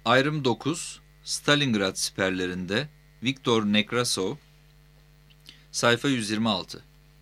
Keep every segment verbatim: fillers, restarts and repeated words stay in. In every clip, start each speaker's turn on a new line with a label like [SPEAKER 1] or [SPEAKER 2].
[SPEAKER 1] Ayrım dokuz, Stalingrad siperlerinde Viktor Nekrasov, sayfa yüz yirmi altı.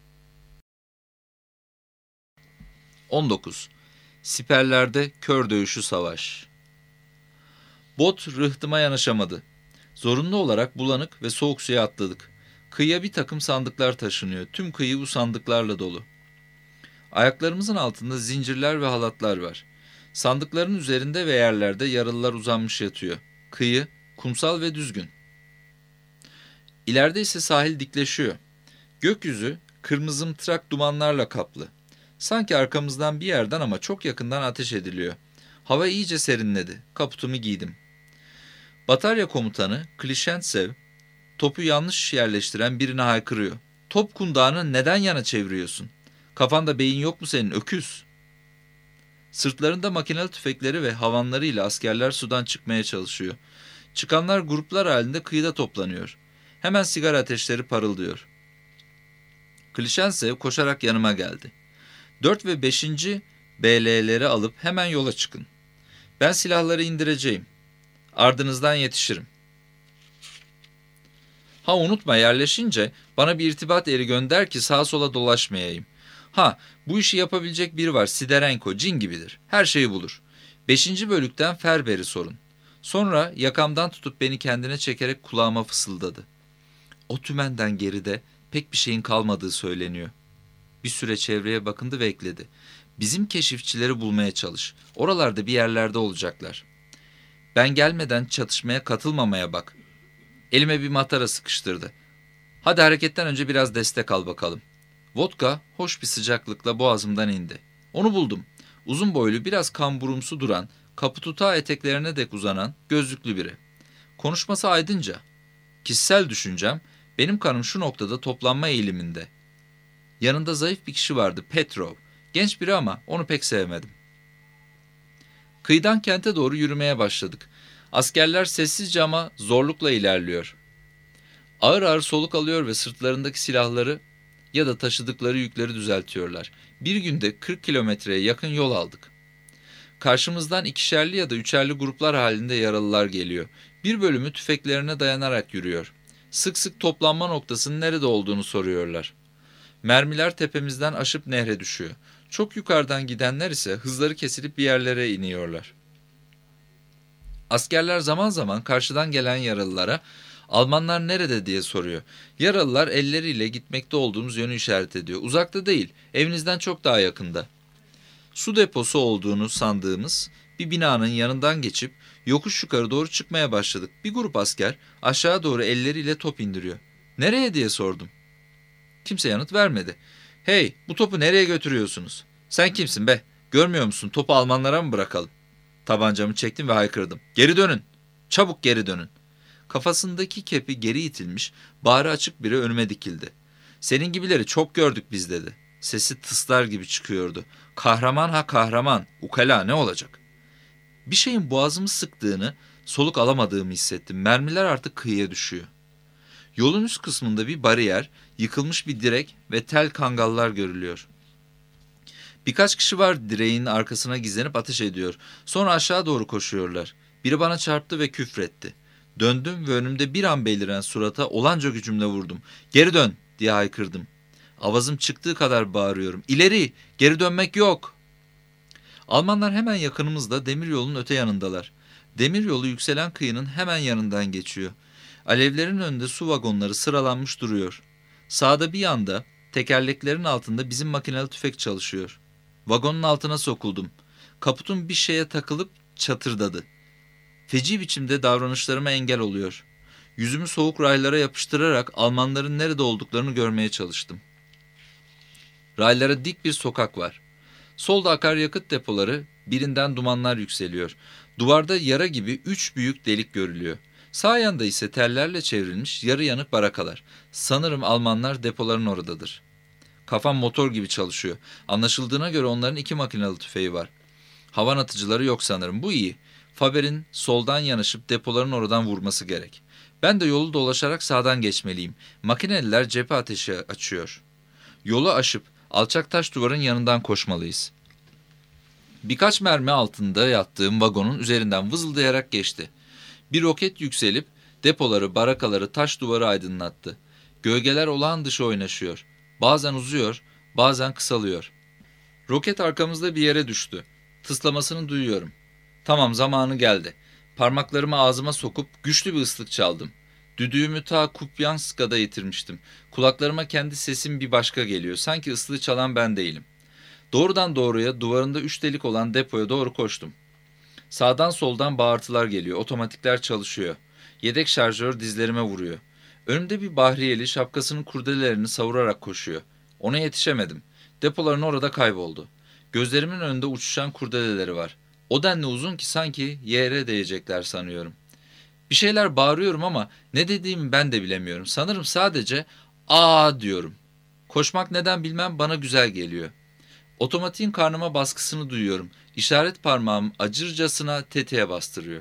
[SPEAKER 1] on dokuz. Siperlerde kör dövüşü savaş. Bot rıhtıma yanaşamadı. Zorunlu olarak bulanık ve soğuk suya atladık. Kıyıya bir takım sandıklar taşınıyor. Tüm kıyı bu sandıklarla dolu. Ayaklarımızın altında zincirler ve halatlar var. Sandıkların üzerinde ve yerlerde yaralılar uzanmış yatıyor. Kıyı kumsal ve düzgün. İleride ise sahil dikleşiyor. Gökyüzü kırmızımtırak dumanlarla kaplı. Sanki arkamızdan bir yerden ama çok yakından ateş ediliyor. Hava iyice serinledi. Kaputumu giydim. Batarya komutanı Klişentsev topu yanlış yerleştiren birine haykırıyor. Top kundağını neden yana çeviriyorsun? Kafanda beyin yok mu senin öküz? Sırtlarında makinalı tüfekleri ve havanlarıyla askerler sudan çıkmaya çalışıyor. Çıkanlar gruplar halinde kıyıda toplanıyor. Hemen sigara ateşleri parıldıyor. Klişentsev koşarak yanıma geldi. Dört ve beşinci B L'leri alıp hemen yola çıkın. Ben silahları indireceğim. Ardınızdan yetişirim. Ha unutma, yerleşince bana bir irtibat eri gönder ki sağa sola dolaşmayayım. Ha bu işi yapabilecek biri var, Siderenko, cin gibidir. Her şeyi bulur. Beşinci bölükten Ferber'i sorun. Sonra yakamdan tutup beni kendine çekerek kulağıma fısıldadı. O tümenden geride pek bir şeyin kalmadığı söyleniyor. Bir süre çevreye bakındı ve ekledi. Bizim keşifçileri bulmaya çalış. Oralarda bir yerlerde olacaklar. Ben gelmeden çatışmaya katılmamaya bak. Elime bir matara sıkıştırdı. Hadi hareketten önce biraz destek al bakalım. Vodka hoş bir sıcaklıkla boğazımdan indi. Onu buldum. Uzun boylu, biraz kamburumsu duran, kaputu ta eteklerine dek uzanan, gözlüklü biri. Konuşması aydınca. Kişisel düşüncem, benim kanım şu noktada toplanma eğiliminde. Yanında zayıf bir kişi vardı, Petrov. Genç biri ama onu pek sevmedim. Kıyıdan kente doğru yürümeye başladık. Askerler sessizce ama zorlukla ilerliyor. Ağır ağır soluk alıyor ve sırtlarındaki silahları ya da taşıdıkları yükleri düzeltiyorlar. Bir günde kırk kilometreye yakın yol aldık. Karşımızdan ikişerli ya da üçerli gruplar halinde yaralılar geliyor. Bir bölümü tüfeklerine dayanarak yürüyor. Sık sık toplanma noktasının nerede olduğunu soruyorlar. Mermiler tepemizden aşıp nehre düşüyor. Çok yukarıdan gidenler ise hızları kesilip bir yerlere iniyorlar. Askerler zaman zaman karşıdan gelen yaralılara Almanlar nerede diye soruyor. Yaralılar elleriyle gitmekte olduğumuz yönü işaret ediyor. Uzakta değil, evinizden çok daha yakında. Su deposu olduğunu sandığımız bir binanın yanından geçip yokuş yukarı doğru çıkmaya başladık. Bir grup asker aşağı doğru elleriyle top indiriyor. Nereye diye sordum. Kimse yanıt vermedi. Hey, bu topu nereye götürüyorsunuz? Sen kimsin be? Görmüyor musun? Topu Almanlara mı bırakalım? Tabancamı çektim ve haykırdım. Geri dönün. Çabuk geri dönün. Kafasındaki kepi geri itilmiş, bağrı açık biri önüme dikildi. Senin gibileri çok gördük biz dedi. Sesi tıslar gibi çıkıyordu. Kahraman ha kahraman, ukala ne olacak? Bir şeyin boğazımı sıktığını, soluk alamadığımı hissettim. Mermiler artık kıyıya düşüyor. Yolun üst kısmında bir bariyer, yıkılmış bir direk ve tel kangallar görülüyor. Birkaç kişi var direğin arkasına gizlenip ateş ediyor. Sonra aşağı doğru koşuyorlar. Biri bana çarptı ve küfretti. Döndüm ve önümde bir an beliren surata olanca gücümle vurdum. Geri dön diye haykırdım. Avazım çıktığı kadar bağırıyorum. İleri, geri dönmek yok. Almanlar hemen yakınımızda, demiryolunun öte yanındalar. Demiryolu yükselen kıyının hemen yanından geçiyor. Alevlerin önünde su vagonları sıralanmış duruyor. Sağda bir yanda tekerleklerin altında bizim makinalı tüfek çalışıyor. Vagonun altına sokuldum. Kaputun bir şeye takılıp çatırdadı. Feci biçimde davranışlarıma engel oluyor. Yüzümü soğuk raylara yapıştırarak Almanların nerede olduklarını görmeye çalıştım. Raylara dik bir sokak var. Solda akaryakıt depoları, birinden dumanlar yükseliyor. Duvarda yara gibi üç büyük delik görülüyor. Sağ yanda ise tellerle çevrilmiş yarı yanık barakalar. Sanırım Almanlar depoların oradadır. Kafam motor gibi çalışıyor. Anlaşıldığına göre onların iki makinalı tüfeği var. Havan atıcıları yok sanırım. Bu iyi. Faber'in soldan yanaşıp depoların oradan vurması gerek. Ben de yolu dolaşarak sağdan geçmeliyim. Makineliler cephe ateşi açıyor. Yolu aşıp alçak taş duvarın yanından koşmalıyız. Birkaç mermi altında yattığım vagonun üzerinden vızıldayarak geçti. Bir roket yükselip depoları, barakaları, taş duvarı aydınlattı. Gölgeler olağan dışı oynaşıyor. Bazen uzuyor, bazen kısalıyor. Roket arkamızda bir yere düştü. Tıslamasını duyuyorum. Tamam, zamanı geldi. Parmaklarımı ağzıma sokup güçlü bir ıslık çaldım. Düdüğümü ta Kupyanska'da yitirmiştim. Kulaklarıma kendi sesim bir başka geliyor. Sanki ıslığı çalan ben değilim. Doğrudan doğruya duvarında üç delik olan depoya doğru koştum. Sağdan soldan bağırtılar geliyor. Otomatikler çalışıyor. Yedek şarjör dizlerime vuruyor. Önümde bir bahriyeli şapkasının kurdelelerini savurarak koşuyor. Ona yetişemedim. Depoların orada kayboldu. Gözlerimin önünde uçuşan kurdeleleri var. O denli uzun ki sanki yere değecekler sanıyorum. Bir şeyler bağırıyorum ama ne dediğimi ben de bilemiyorum. Sanırım sadece aa diyorum. Koşmak neden bilmem bana güzel geliyor. Otomatiğin karnıma baskısını duyuyorum. İşaret parmağım acırcasına tetiğe bastırıyor.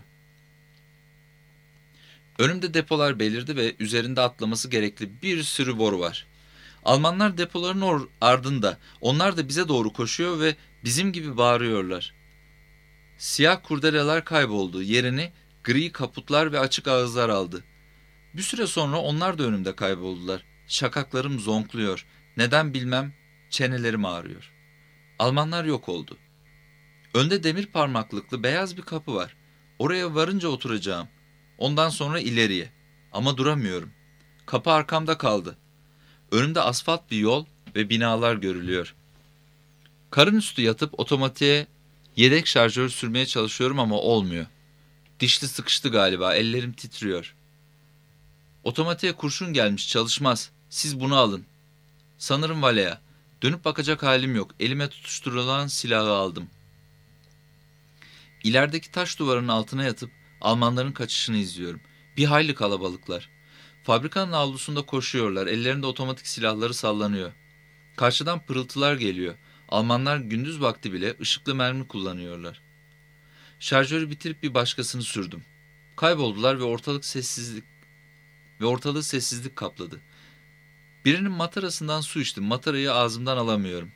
[SPEAKER 1] Önümde depolar belirdi ve üzerinde atlaması gerekli bir sürü boru var. Almanlar depoların or- ardında. Onlar da bize doğru koşuyor ve bizim gibi bağırıyorlar. Siyah kurdeleler kayboldu. Yerini gri kaputlar ve açık ağızlar aldı. Bir süre sonra onlar da önümde kayboldular. Şakaklarım zonkluyor. Neden bilmem, çenelerim ağrıyor. Almanlar yok oldu. Önde demir parmaklıklı beyaz bir kapı var. Oraya varınca oturacağım. Ondan sonra ileriye. Ama duramıyorum. Kapı arkamda kaldı. Önümde asfalt bir yol ve binalar görülüyor. Karın üstü yatıp otomatiğe yedek şarjör sürmeye çalışıyorum ama olmuyor. Dişli sıkıştı galiba, ellerim titriyor. Otomatiğe kurşun gelmiş, çalışmaz. Siz bunu alın. Sanırım Valea. Dönüp bakacak halim yok. Elime tutuşturulan silahı aldım. İlerideki taş duvarın altına yatıp Almanların kaçışını izliyorum. Bir hayli kalabalıklar. Fabrikanın avlusunda koşuyorlar. Ellerinde otomatik silahları sallanıyor. Karşıdan pırıltılar geliyor. Almanlar gündüz vakti bile ışıklı mermi kullanıyorlar. Şarjörü bitirip bir başkasını sürdüm. Kayboldular ve ortalık sessizlik ve ortalığı sessizlik kapladı. Birinin matarasından su içtim. Matarayı ağzımdan alamıyorum.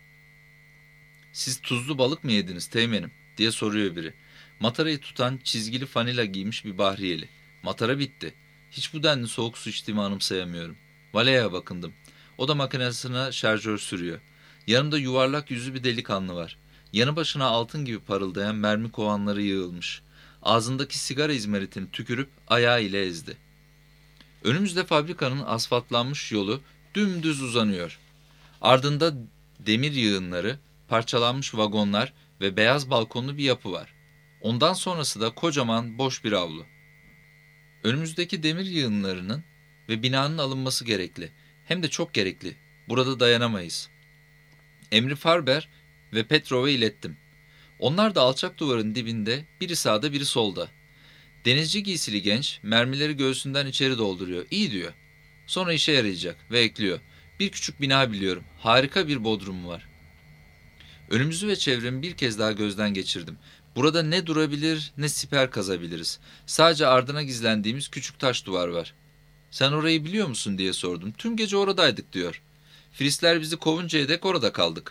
[SPEAKER 1] "Siz tuzlu balık mı yediniz teğmenim?" diye soruyor biri. Matarayı tutan çizgili fanila giymiş bir bahriyeli. Matara bitti. Hiç bu denli soğuk su içtiğimi anımsayamıyorum. Valea'ya bakındım. O da makinesine şarjör sürüyor. Yanında yuvarlak yüzlü bir delikanlı var. Yanı başına altın gibi parıldayan mermi kovanları yığılmış. Ağzındaki sigara izmaritini tükürüp ayağı ile ezdi. Önümüzde fabrikanın asfaltlanmış yolu dümdüz uzanıyor. Ardında demir yığınları, parçalanmış vagonlar ve beyaz balkonlu bir yapı var. Ondan sonrası da kocaman boş bir avlu. Önümüzdeki demir yığınlarının ve binanın alınması gerekli. Hem de çok gerekli. Burada dayanamayız. Emri Farber ve Petrov'a ilettim. Onlar da alçak duvarın dibinde, biri sağda biri solda. Denizci giysili genç mermileri göğsünden içeri dolduruyor. İyi diyor. Sonra işe yarayacak ve ekliyor. Bir küçük bina biliyorum. Harika bir bodrumu var. Önümüzü ve çevremi bir kez daha gözden geçirdim. Burada ne durabilir ne siper kazabiliriz. Sadece ardına gizlendiğimiz küçük taş duvar var. "Sen orayı biliyor musun?" diye sordum. "Tüm gece oradaydık," diyor. "Fristler bizi kovuncaya dek orada kaldık.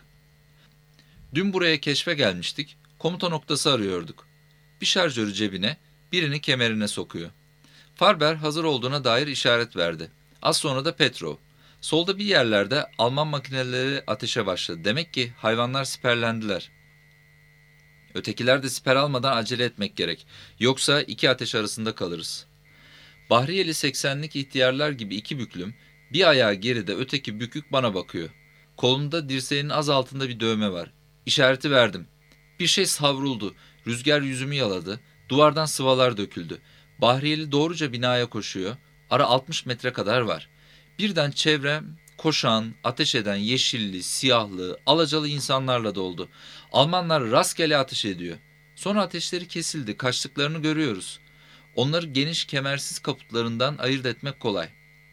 [SPEAKER 1] Dün buraya keşfe gelmiştik. Komuta noktası arıyorduk." Bir şarjörü cebine, birini kemerine sokuyor. Farber hazır olduğuna dair işaret verdi. Az sonra da Petrov. Solda bir yerlerde Alman makineleri ateşe başladı. Demek ki hayvanlar siperlendiler. Ötekiler de siper almadan acele etmek gerek. Yoksa iki ateş arasında kalırız. Bahriyeli seksenlik ihtiyarlar gibi iki büklüm, bir ayağı geride öteki bükük bana bakıyor. Kolumda dirseğinin az altında bir dövme var. İşareti verdim. Bir şey savruldu. Rüzgar yüzümü yaladı. Duvardan sıvalar döküldü. Bahriyeli doğruca binaya koşuyor. Ara altmış metre kadar var. Birden çevrem koşan, ateş eden yeşilli, siyahlı, alacalı insanlarla doldu. Almanlar rastgele ateş ediyor. Sonra ateşleri kesildi. Kaçtıklarını görüyoruz. Onları geniş kemersiz kaputlarından ayırt etmek kolay.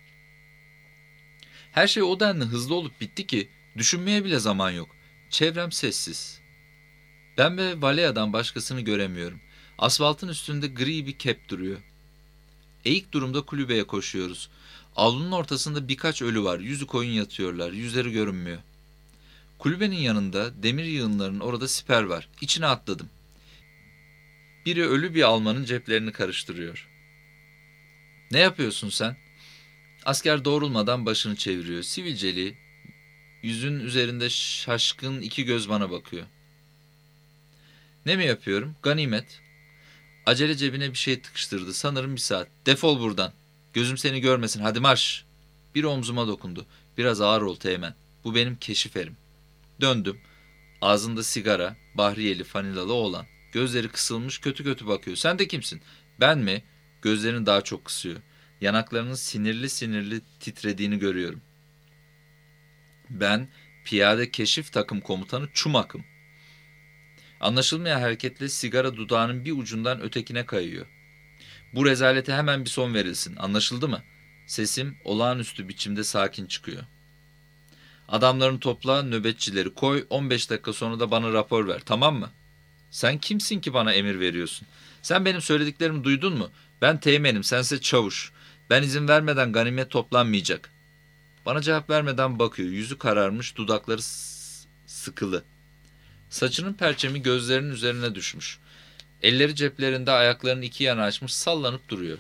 [SPEAKER 1] Her şey o denli hızlı olup bitti ki düşünmeye bile zaman yok. Çevrem sessiz. Ben ve Valea'dan başkasını göremiyorum. Asfaltın üstünde gri bir kep duruyor. Eğik durumda kulübeye koşuyoruz. Avlunun ortasında birkaç ölü var. Yüzü koyun yatıyorlar. Yüzleri görünmüyor. Kulübenin yanında demir yığınlarının orada siper var. İçine atladım. Biri ölü bir Almanın ceplerini karıştırıyor. Ne yapıyorsun sen? Asker doğrulmadan başını çeviriyor. Sivilceli, yüzün üzerinde şaşkın iki göz bana bakıyor. Ne mi yapıyorum? Ganimet. Acele cebine bir şey tıkıştırdı. Sanırım bir saat. Defol buradan. Gözüm seni görmesin. Hadi marş. Bir omzuma dokundu. Biraz ağır ol Teğmen. Bu benim keşif erim. Döndüm. Ağzında sigara, bahriyeli, fanilalı oğlan. Gözleri kısılmış, kötü kötü bakıyor. Sen de kimsin? Ben mi? Gözlerini daha çok kısıyor. Yanaklarının sinirli sinirli titrediğini görüyorum. Ben piyade keşif takım komutanı Çumak'ım. Anlaşılmayan hareketle sigara dudağının bir ucundan ötekine kayıyor. Bu rezalete hemen bir son verilsin. Anlaşıldı mı? Sesim olağanüstü biçimde sakin çıkıyor. Adamlarını topla, nöbetçileri koy, on beş dakika sonra da bana rapor ver, tamam mı? Sen kimsin ki bana emir veriyorsun? Sen benim söylediklerimi duydun mu? Ben teğmenim, sense çavuş. Ben izin vermeden ganimet toplanmayacak. Bana cevap vermeden bakıyor, yüzü kararmış, dudakları s- sıkılı. Saçının perçemi gözlerinin üzerine düşmüş. Elleri ceplerinde, ayaklarını iki yana açmış, sallanıp duruyor.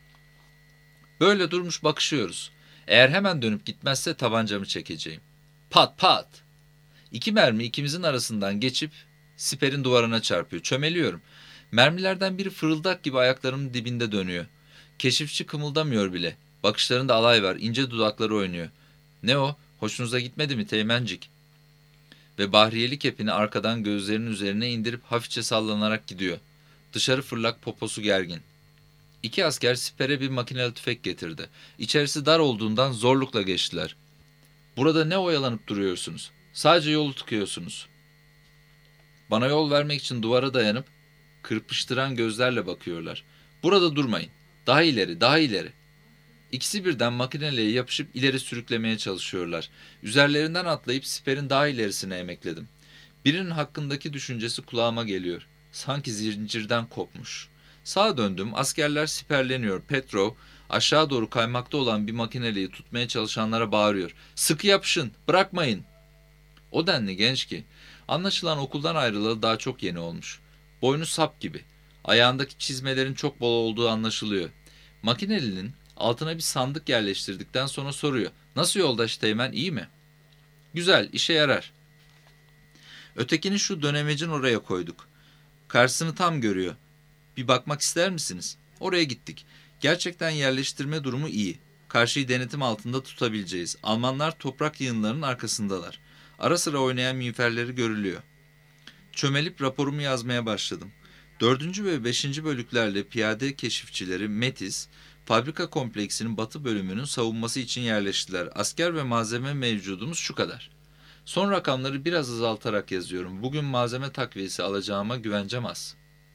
[SPEAKER 1] Böyle durmuş bakışıyoruz. Eğer hemen dönüp gitmezse tabancamı çekeceğim. Pat pat! İki mermi ikimizin arasından geçip siperin duvarına çarpıyor. Çömeliyorum. Mermilerden biri fırıldak gibi ayaklarımın dibinde dönüyor. Keşifçi kımıldamıyor bile. Bakışlarında alay var. İnce dudakları oynuyor. Ne o? Hoşunuza gitmedi mi Teğmencik? Ve bahriyeli kepini arkadan gözlerinin üzerine indirip hafifçe sallanarak gidiyor. Dışarı fırlak, poposu gergin. İki asker sipere bir makineli tüfek getirdi. İçerisi dar olduğundan zorlukla geçtiler. Burada ne oyalanıp duruyorsunuz? Sadece yolu tıkıyorsunuz. Bana yol vermek için duvara dayanıp kırpıştıran gözlerle bakıyorlar. Burada durmayın. Daha ileri, daha ileri. İkisi birden makineliğe yapışıp ileri sürüklemeye çalışıyorlar. Üzerlerinden atlayıp siperin daha ilerisine emekledim. Birinin hakkındaki düşüncesi kulağıma geliyor. Sanki zincirden kopmuş. Sağa döndüm. Askerler siperleniyor. Petrov aşağı doğru kaymakta olan bir makineliği tutmaya çalışanlara bağırıyor. Sıkı yapışın, bırakmayın. O denli genç ki. Anlaşılan okuldan ayrılalı daha çok yeni olmuş. Boynu sap gibi. Ayağındaki çizmelerin çok bol olduğu anlaşılıyor. Makinelinin altına bir sandık yerleştirdikten sonra soruyor. Nasıl yoldaş Teğmen, iyi mi? Güzel, işe yarar. Ötekini şu dönemecin oraya koyduk. Karşısını tam görüyor. Bir bakmak ister misiniz? Oraya gittik. Gerçekten yerleştirme durumu iyi. Karşıyı denetim altında tutabileceğiz. Almanlar toprak yığınlarının arkasındalar. Ara sıra oynayan miğferleri görülüyor. Çömelip raporumu yazmaya başladım. Dördüncü ve beşinci bölüklerle piyade keşifçileri Metis, fabrika kompleksinin batı bölümünün savunması için yerleştiler. Asker ve malzeme mevcudumuz şu kadar. Son rakamları biraz azaltarak yazıyorum. Bugün malzeme takviyesi alacağıma güvencem az.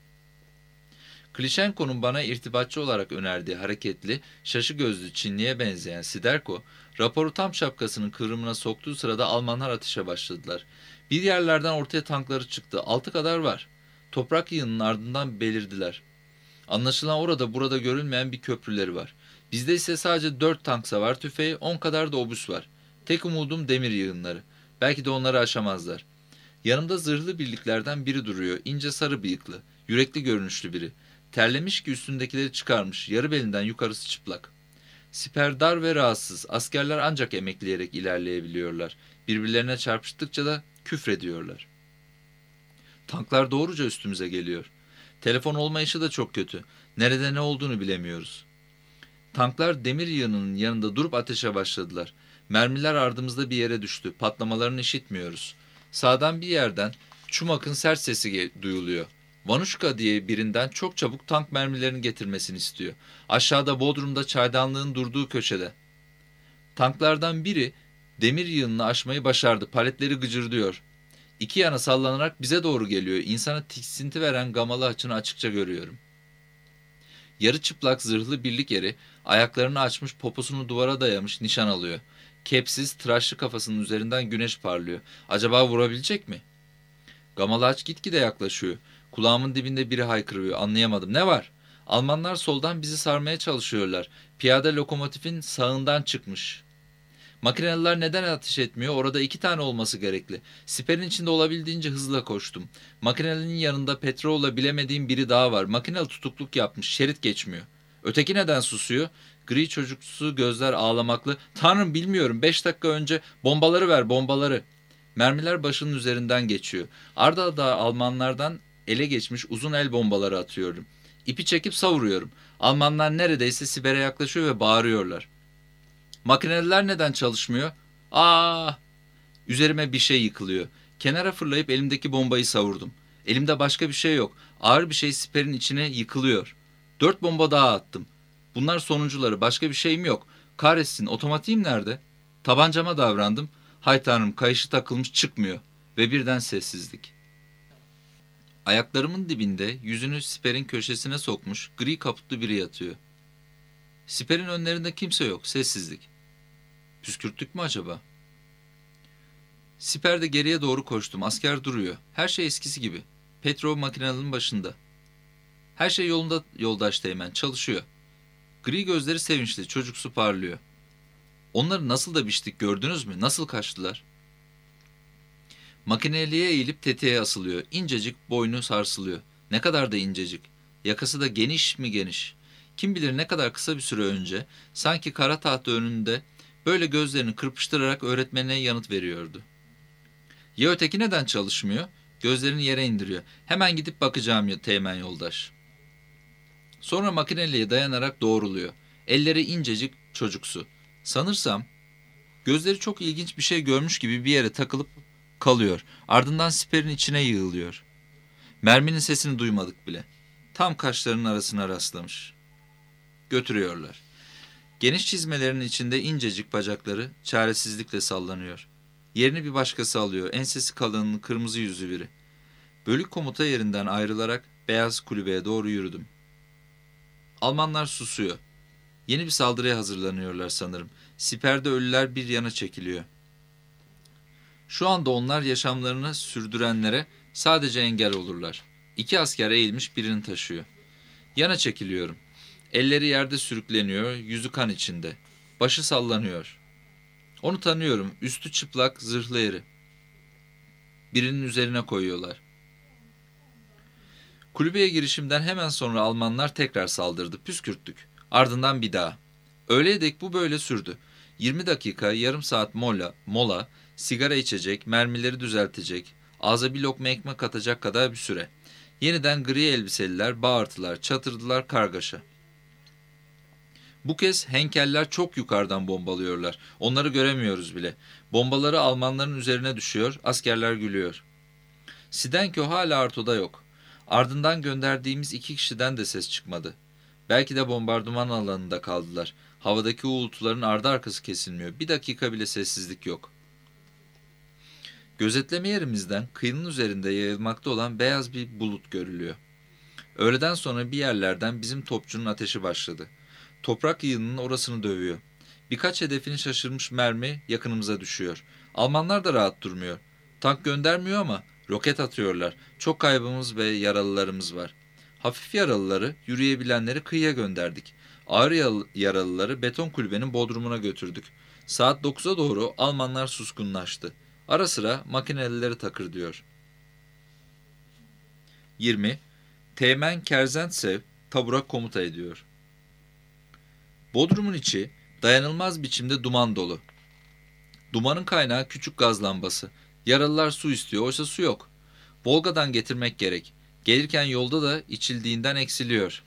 [SPEAKER 1] Klişenko'nun bana irtibatçı olarak önerdiği hareketli, şaşı gözlü Çinli'ye benzeyen Siderko, raporu tam şapkasının kıvrımına soktuğu sırada Almanlar ateşe başladılar. Bir yerlerden ortaya tankları çıktı. Altı kadar var. Toprak yığınının ardından belirdiler. Anlaşılan orada burada görülmeyen bir köprüleri var. Bizde ise sadece dört tank savar tüfeği, on kadar da obüs var. Tek umudum demir yığınları. Belki de onları aşamazlar. Yanımda zırhlı birliklerden biri duruyor. İnce sarı bıyıklı, yürekli görünüşlü biri. Terlemiş ki üstündekileri çıkarmış. Yarı belinden yukarısı çıplak. Siper dar ve rahatsız. Askerler ancak emekleyerek ilerleyebiliyorlar. Birbirlerine çarpıştıkça da küfrediyorlar. Tanklar doğruca üstümüze geliyor. Telefon olmayışı da çok kötü. Nerede ne olduğunu bilemiyoruz. Tanklar demir yığınının yanında durup ateşe başladılar. Mermiler ardımızda bir yere düştü. Patlamalarını işitmiyoruz. Sağdan bir yerden Çumak'ın sert sesi duyuluyor. Vanuşka diye birinden çok çabuk tank mermilerini getirmesini istiyor. Aşağıda Bodrum'da çaydanlığın durduğu köşede. Tanklardan biri demir yığınını aşmayı başardı. Paletleri gıcırdıyor. İki yana sallanarak bize doğru geliyor. İnsana tiksinti veren gamalı açını açıkça görüyorum. Yarı çıplak zırhlı birlik eri ayaklarını açmış, poposunu duvara dayamış nişan alıyor. Kepsiz, tıraşlı kafasının üzerinden güneş parlıyor. Acaba vurabilecek mi? Gamalı aç gitgide yaklaşıyor. Kulağımın dibinde biri haykırıyor. Anlayamadım. Ne var? Almanlar soldan bizi sarmaya çalışıyorlar. Piyade lokomotifin sağından çıkmış. Makineliler neden ateş etmiyor? Orada iki tane olması gerekli. Siperin içinde olabildiğince hızla koştum. Makinelinin yanında Petroğlu'la bilemediğim biri daha var. Makineli tutukluk yapmış, şerit geçmiyor. Öteki neden susuyor? Gri çocuksu gözler ağlamaklı. Tanrım bilmiyorum, beş dakika önce bombaları ver, bombaları. Mermiler başının üzerinden geçiyor. Arda arda Almanlardan ele geçmiş uzun el bombaları atıyorum. İpi çekip savuruyorum. Almanlar neredeyse Siber'e yaklaşıyor ve bağırıyorlar. Makineliler neden çalışmıyor? Aa! Üzerime bir şey yıkılıyor. Kenara fırlayıp elimdeki bombayı savurdum. Elimde başka bir şey yok. Ağır bir şey siperin içine yıkılıyor. Dört bomba daha attım. Bunlar sonuncuları. Başka bir şeyim yok. Kahretsin, otomatiğim nerede? Tabancama davrandım. Hay tanrım, kayışı takılmış, çıkmıyor. Ve birden sessizlik. Ayaklarımın dibinde yüzünü siperin köşesine sokmuş gri kaputlu biri yatıyor. Siperin önlerinde kimse yok. Sessizlik. Püskürttük mü acaba? Siperde geriye doğru koştum. Asker duruyor. Her şey eskisi gibi. Petrov makinenin başında. Her şey yolunda yoldaş Teğmen. Çalışıyor. Gri gözleri sevinçli. Çocuksu parlıyor. Onları nasıl da biçtik gördünüz mü? Nasıl kaçtılar? Makineliğe eğilip tetiğe asılıyor. İncecik boynu sarsılıyor. Ne kadar da incecik. Yakası da geniş mi geniş. Kim bilir ne kadar kısa bir süre önce sanki kara tahta önünde böyle gözlerini kırpıştırarak öğretmenine yanıt veriyordu. Ya öteki neden çalışmıyor? Gözlerini yere indiriyor. Hemen gidip bakacağım Teğmen yoldaş. Sonra makineliğe dayanarak doğruluyor. Elleri incecik çocuksu. Sanırsam gözleri çok ilginç bir şey görmüş gibi bir yere takılıp kalıyor. Ardından siperin içine yığılıyor. Merminin sesini duymadık bile. Tam kaşlarının arasına rastlamış. Götürüyorlar. Geniş çizmelerin içinde incecik bacakları çaresizlikle sallanıyor. Yerini bir başkası alıyor. Ensesi kalın, kırmızı yüzlü biri. Bölük komuta yerinden ayrılarak beyaz kulübeye doğru yürüdüm. Almanlar susuyor. Yeni bir saldırıya hazırlanıyorlar sanırım. Siperde ölüler bir yana çekiliyor. Şu anda onlar yaşamlarını sürdürenlere sadece engel olurlar. İki asker eğilmiş birini taşıyor. Yana çekiliyorum. Elleri yerde sürükleniyor, yüzü kan içinde. Başı sallanıyor. Onu tanıyorum, üstü çıplak, zırhlı eri. Birinin üzerine koyuyorlar. Kulübeye girişimden hemen sonra Almanlar tekrar saldırdı, püskürttük. Ardından bir daha. Öğleye dek bu böyle sürdü. yirmi dakika, yarım saat mola, mola, sigara içecek, mermileri düzeltecek, ağza bir lokma ekmek atacak kadar bir süre. Yeniden gri elbiseliler bağırtılar, çatırdılar kargaşa. Bu kez Henkeller çok yukarıdan bombalıyorlar. Onları göremiyoruz bile. Bombaları Almanların üzerine düşüyor, askerler gülüyor. Sidenko hala Arto'da yok. Ardından gönderdiğimiz iki kişiden de ses çıkmadı. Belki de bombardıman alanında kaldılar. Havadaki uğultuların ardı arkası kesilmiyor. Bir dakika bile sessizlik yok. Gözetleme yerimizden kıyının üzerinde yayılmakta olan beyaz bir bulut görülüyor. Öğleden sonra bir yerlerden bizim topçunun ateşi başladı. Toprak yığınının orasını dövüyor. Birkaç hedefini şaşırmış mermi yakınımıza düşüyor. Almanlar da rahat durmuyor. Tank göndermiyor ama roket atıyorlar. Çok kaybımız ve yaralılarımız var. Hafif yaralıları, yürüyebilenleri kıyıya gönderdik. Ağır yaralıları beton kulübenin bodrumuna götürdük. Saat dokuza doğru Almanlar suskunlaştı. Ara sıra makinelileri takır diyor. yirmi. Teğmen Kerzentsev tabura komuta ediyor. Bodrumun içi dayanılmaz biçimde duman dolu. Dumanın kaynağı küçük gaz lambası. Yaralılar su istiyor, oysa su yok. Volga'dan getirmek gerek. Gelirken yolda da içildiğinden eksiliyor.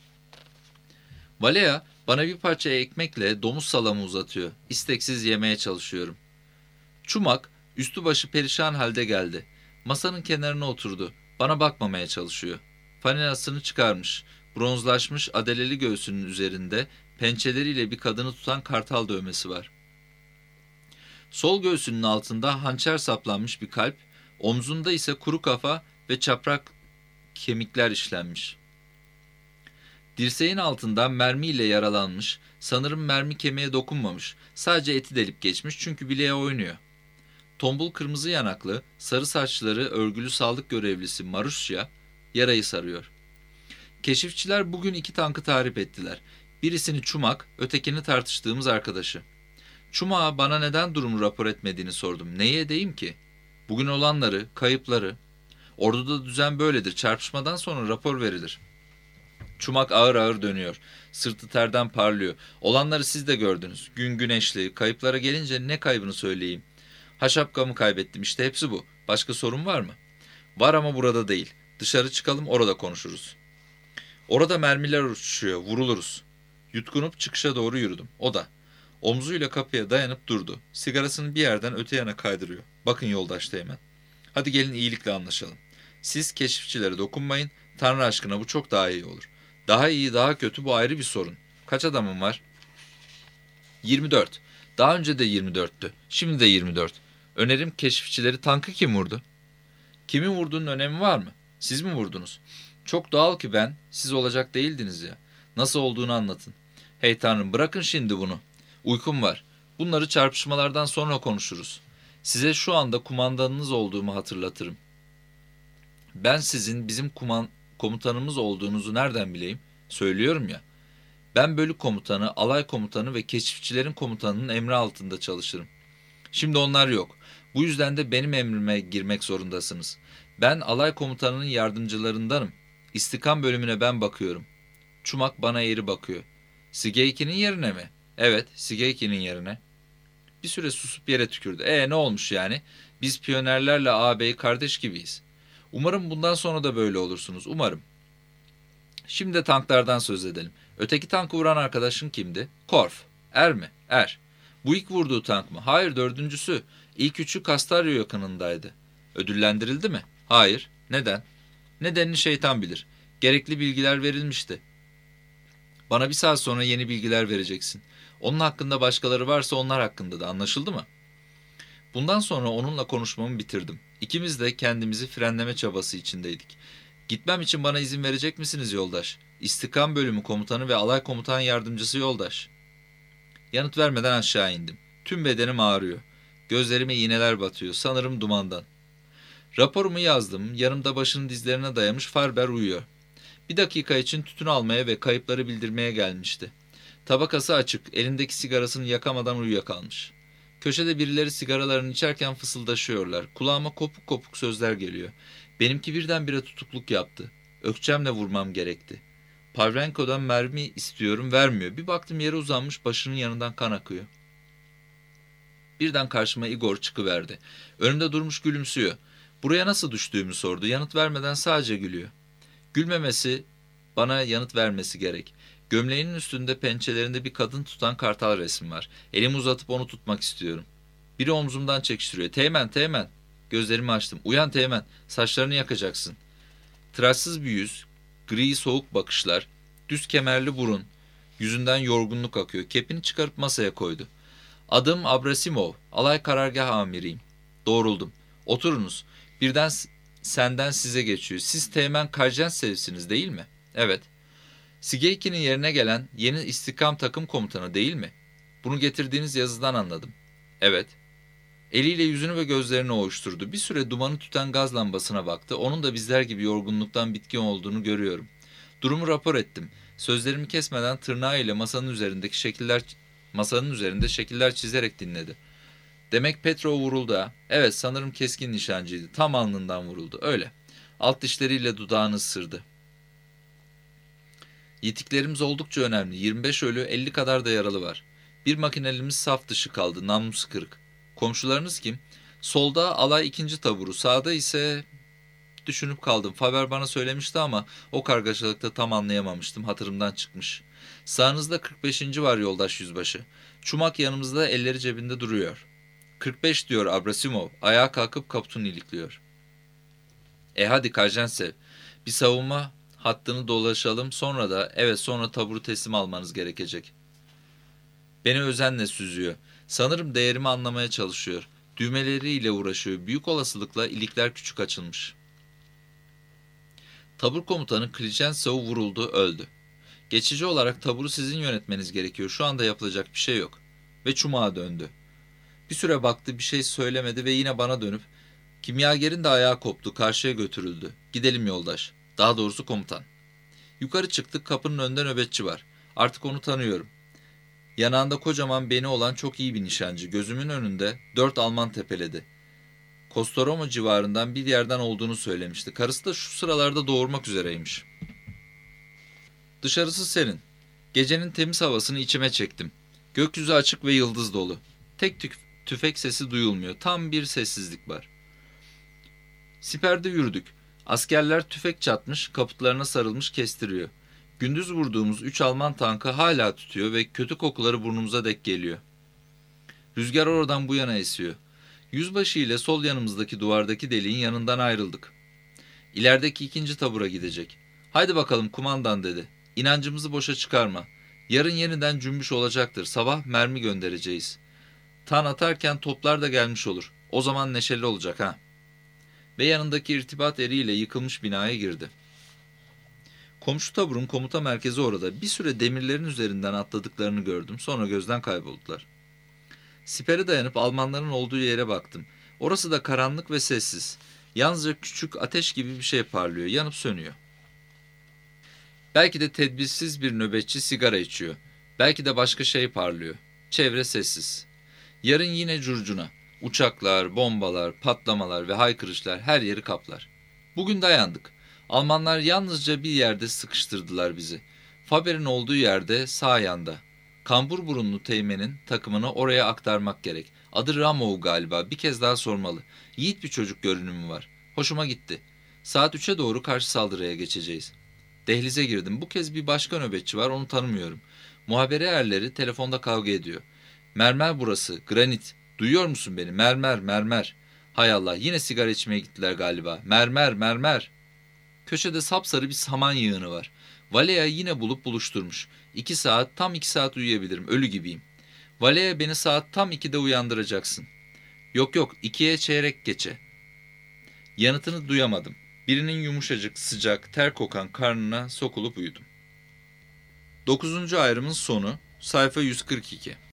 [SPEAKER 1] Valea bana bir parça ekmekle domuz salamı uzatıyor. İsteksiz yemeye çalışıyorum. Çumak üstü başı perişan halde geldi. Masanın kenarına oturdu. Bana bakmamaya çalışıyor. Fanilasını çıkarmış. Bronzlaşmış adeleli göğsünün üzerinde pençeleriyle bir kadını tutan kartal dövmesi var. Sol göğsünün altında hançer saplanmış bir kalp, omzunda ise kuru kafa ve çaprak kemikler işlenmiş. Dirseğin altından mermiyle yaralanmış, sanırım mermi kemiğe dokunmamış, sadece eti delip geçmiş çünkü bileğe oynuyor. Tombul kırmızı yanaklı, sarı saçları örgülü sağlık görevlisi Marusya yarayı sarıyor. Keşifçiler bugün iki tankı tahrip ettiler. Birisini Çumak, ötekini tartıştığımız arkadaşı. Çumak'a bana neden durumu rapor etmediğini sordum. Neyi edeyim ki? Bugün olanları, kayıpları. Orduda düzen böyledir. Çarpışmadan sonra rapor verilir. Çumak ağır ağır dönüyor. Sırtı terden parlıyor. Olanları siz de gördünüz. Gün güneşli. Kayıplara gelince ne kaybını söyleyeyim? Ha şapkamı kaybettim. İşte hepsi bu. Başka sorun var mı? Var ama burada değil. Dışarı çıkalım, orada konuşuruz. Orada mermiler uçuşuyor. Vuruluruz. Yutkunup çıkışa doğru yürüdüm. O da. Omzuyla kapıya dayanıp durdu. Sigarasını bir yerden öte yana kaydırıyor. Bakın yoldaş Teğmen. Hadi gelin iyilikle anlaşalım. Siz keşifçilere dokunmayın. Tanrı aşkına bu çok daha iyi olur. Daha iyi, daha kötü bu ayrı bir sorun. Kaç adamın var? yirmi dört. Daha önce de yirmi dörttü. Şimdi de yirmi dört. Önerim keşifçileri tankı kim vurdu? Kimin vurduğunun önemi var mı? Siz mi vurdunuz? Çok doğal ki ben, siz olacak değildiniz ya. Nasıl olduğunu anlatın. Hey Tanrım bırakın şimdi bunu. Uykum var. Bunları çarpışmalardan sonra konuşuruz. Size şu anda kumandanınız olduğumu hatırlatırım. Ben sizin bizim kuman komutanımız olduğunuzu nereden bileyim? Söylüyorum ya. Ben bölük komutanı, alay komutanı ve keşifçilerin komutanının emri altında çalışırım. Şimdi onlar yok. Bu yüzden de benim emrime girmek zorundasınız. Ben alay komutanının yardımcılarındanım. İstikam bölümüne ben bakıyorum. Çumak bana eğri bakıyor. Sigeyki'nin yerine mi? Evet, Sigeyki'nin yerine. Bir süre susup yere tükürdü. E ne olmuş yani? Biz piyonerlerle ağabey kardeş gibiyiz. Umarım bundan sonra da böyle olursunuz. Umarım. Şimdi de tanklardan söz edelim. Öteki tankı vuran arkadaşın kimdi? Korf. Er mi? Er. Bu ilk vurduğu tank mı? Hayır, dördüncüsü. İlk üçü Castario yakınındaydı. Ödüllendirildi mi? Hayır. Neden? Nedenini şeytan bilir. Gerekli bilgiler verilmişti. Bana bir saat sonra yeni bilgiler vereceksin. Onun hakkında başkaları varsa onlar hakkında da, anlaşıldı mı? Bundan sonra onunla konuşmamı bitirdim. İkimiz de kendimizi frenleme çabası içindeydik. Gitmem için bana izin verecek misiniz yoldaş? İstikam bölümü komutanı ve alay komutan yardımcısı yoldaş. Yanıt vermeden aşağı indim. Tüm bedenim ağrıyor. Gözlerime iğneler batıyor. Sanırım dumandan. Raporumu yazdım. Yanımda başını dizlerine dayamış Farber uyuyor. Bir dakika için tütün almaya ve kayıpları bildirmeye gelmişti. Tabakası açık. Elindeki sigarasını yakamadan uyuyakalmış. Köşede birileri sigaralarını içerken fısıldaşıyorlar. Kulağıma kopuk kopuk sözler geliyor. Benimki birdenbire tutukluk yaptı. Ökçemle vurmam gerekti. Pavlenko'dan mermi istiyorum, vermiyor. Bir baktım yere uzanmış, başının yanından kan akıyor. Birden karşıma Igor çıkıverdi. Önümde durmuş gülümsüyor. Buraya nasıl düştüğümü sordu. Yanıt vermeden sadece gülüyor. Gülmemesi, bana yanıt vermesi gerek. Gömleğinin üstünde pençelerinde bir kadın tutan kartal resmi var. Elimi uzatıp onu tutmak istiyorum. Biri omzumdan çekiştiriyor. Teğmen, Teğmen. Gözlerimi açtım. Uyan Teğmen, saçlarını yakacaksın. Tıraşsız bir yüz, gri soğuk bakışlar, düz kemerli burun. Yüzünden yorgunluk akıyor. Kepini çıkarıp masaya koydu. Adım Abrasimov, alay karargah amiriyim. Doğruldum. Oturunuz. Birden senden size geçiyor. Siz Teğmen Karjensev'siniz değil mi? Evet. Sigeyki'nin yerine gelen yeni istikam takım komutanı değil mi? Bunu getirdiğiniz yazıdan anladım. Evet. Eliyle yüzünü ve gözlerini ovuşturdu. Bir süre dumanı tüten gaz lambasına baktı. Onun da bizler gibi yorgunluktan bitkin olduğunu görüyorum. Durumu rapor ettim. Sözlerimi kesmeden tırnağıyla masanın üzerindeki şekiller masanın üzerinde şekiller çizerek dinledi. Demek Petrov vuruldu ha. Evet, sanırım keskin nişancıydı. Tam alnından vuruldu. Öyle. Alt dişleriyle dudağını ısırdı. Yitiklerimiz oldukça önemli. yirmi beş ölü, elli kadar da yaralı var. Bir makinelimiz saf dışı kaldı. Namlusu kırık. Komşularınız kim? Solda alay ikinci taburu. Sağda ise... Düşünüp kaldım. Faber bana söylemişti ama o kargaşalıkta tam anlayamamıştım. Hatırımdan çıkmış. Sağınızda kırk beşinci var yoldaş yüzbaşı. Çumak yanımızda, elleri cebinde duruyor. kırk beş diyor Abrasimov. Ayağa kalkıp kaputunu ilikliyor. E hadi Karjentsev. Bir savunma hattını dolaşalım. Sonra da evet sonra taburu teslim almanız gerekecek. Beni özenle süzüyor. Sanırım değerimi anlamaya çalışıyor. Düğmeleriyle uğraşıyor. Büyük olasılıkla ilikler küçük açılmış. Tabur komutanı Klichensov vuruldu, öldü. Geçici olarak taburu sizin yönetmeniz gerekiyor. Şu anda yapılacak bir şey yok. Ve Çumak'a döndü. Bir süre baktı, bir şey söylemedi ve yine bana dönüp kimyagerin de ayağı koptu, karşıya götürüldü. Gidelim yoldaş. Daha doğrusu komutan. Yukarı çıktık, kapının önünde nöbetçi var. Artık onu tanıyorum. Yanağında kocaman beni olan çok iyi bir nişancı. Gözümün önünde dört Alman tepeledi. Kostaromo civarından bir yerden olduğunu söylemişti. Karısı da şu sıralarda doğurmak üzereymiş. Dışarısı serin. Gecenin temiz havasını içime çektim. Gökyüzü açık ve yıldız dolu. Tek tük- tüfek sesi duyulmuyor. Tam bir sessizlik var. Siperde yürüdük. Askerler tüfek çatmış, kaputlarına sarılmış kestiriyor. Gündüz vurduğumuz üç Alman tankı hala tutuyor ve kötü kokuları burnumuza dek geliyor. Rüzgar oradan bu yana esiyor. Yüzbaşı ile sol yanımızdaki duvardaki deliğin yanından ayrıldık. İlerideki ikinci tabura gidecek. Haydi bakalım kumandan dedi. İnancımızı boşa çıkarma. Yarın yeniden cümbüş olacaktır. Sabah mermi göndereceğiz. Tan atarken toplar da gelmiş olur. O zaman neşeli olacak ha. Ve yanındaki irtibat eriyle yıkılmış binaya girdi. Komşu taburun komuta merkezi orada. Bir süre demirlerin üzerinden atladıklarını gördüm. Sonra gözden kayboldular. Sipere dayanıp Almanların olduğu yere baktım. Orası da karanlık ve sessiz. Yalnızca küçük ateş gibi bir şey parlıyor, yanıp sönüyor. Belki de tedbirsiz bir nöbetçi sigara içiyor. Belki de başka şey parlıyor. Çevre sessiz. Yarın yine curcuna. Uçaklar, bombalar, patlamalar ve haykırışlar her yeri kaplar. Bugün dayandık. Almanlar yalnızca bir yerde sıkıştırdılar bizi. Faber'in olduğu yerde sağ yanda. Kambur burunlu teğmenin takımını oraya aktarmak gerek. Adı Ramov galiba. Bir kez daha sormalı. Yiğit bir çocuk görünümü var. Hoşuma gitti. Saat üçe doğru karşı saldırıya geçeceğiz. Dehlize girdim. Bu kez bir başka nöbetçi var. Onu tanımıyorum. Muhabere erleri telefonda kavga ediyor. Mermer burası. Granit. Duyuyor musun beni? Mermer, mermer. Hay Allah. Yine sigara içmeye gittiler galiba. Mermer, mermer. Köşede sapsarı bir saman yığını var. Valea yine bulup buluşturmuş. İki saat, tam iki saat uyuyabilirim. Ölü gibiyim. Valea beni saat tam ikide uyandıracaksın. Yok yok, ikiye çeyrek geçe. Yanıtını duyamadım. Birinin yumuşacık, sıcak, ter kokan karnına sokulup uyudum. Dokuzuncu ayrımın sonu, sayfa yüz kırk iki.